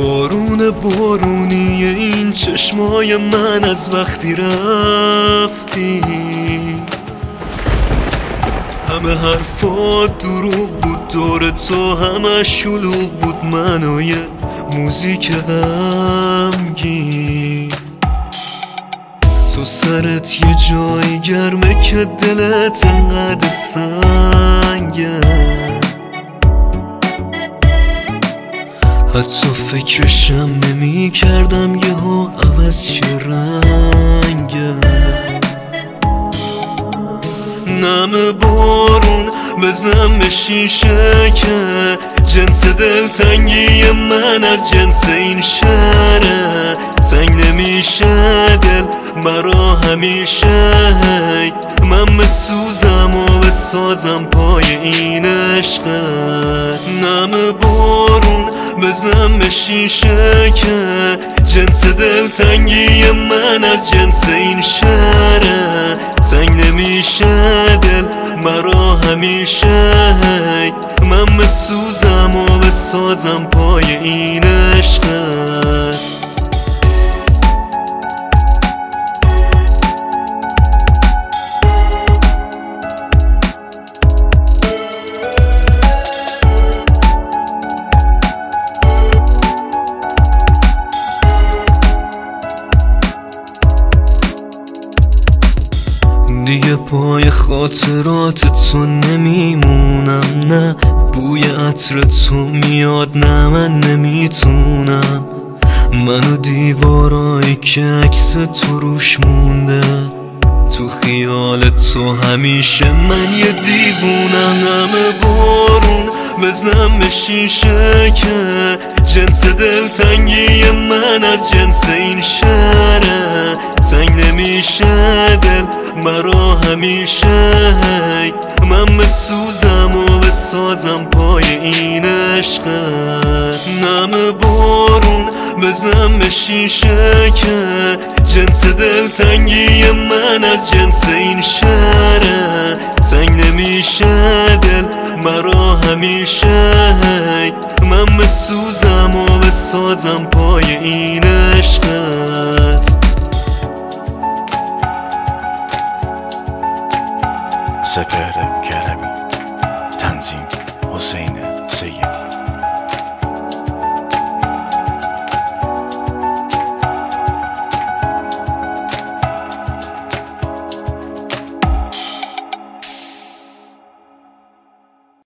بارون بارونی این چشمای من از وقتی رفتی، همه حرفات دروغ بود، دور تو همه شلوغ بود، من و یه موزیک غمگین. تو سرت یه جایی گرمه که دلت انقدر سنگه، حتی فکرشم نمی کردم یهو عوض چه رنگه. نم بارون بزن به شیشه که جنس دلتنگی من از جنس این شهره، تنگ نمیشه دل برا همیشه. من بسوزم و بسازم پای این عشقت. نم بارون بزن به شیشه که جنس دلتنگی من از جنس این شهره، تنگ نمیشه دل مرا همیشه. من بسوزم و بسازم پای این عشقت. دیگه پای خاطرات تو نمیمونم، نه بوی عطر تو میاد، نه من نمیتونم. منو دیوارایی که عکس تو روش مونده، تو خیال تو همیشه من یه دیوونم. همه بارون بزن به شیشه که جنس دلتنگی من از جنس این شهره، تنگ نمیشه دل مرا همیشه. من بسوزم و بسازم پای این عشقت. نم بارون بزن به شیشه که جنس دلتنگی من از جنس این شهره، تنگ نمیشه دل مرا همیشه. من بسوزم و بسازم پای این عشقت. سپهر کرمی، تنظیم حسین سیدی.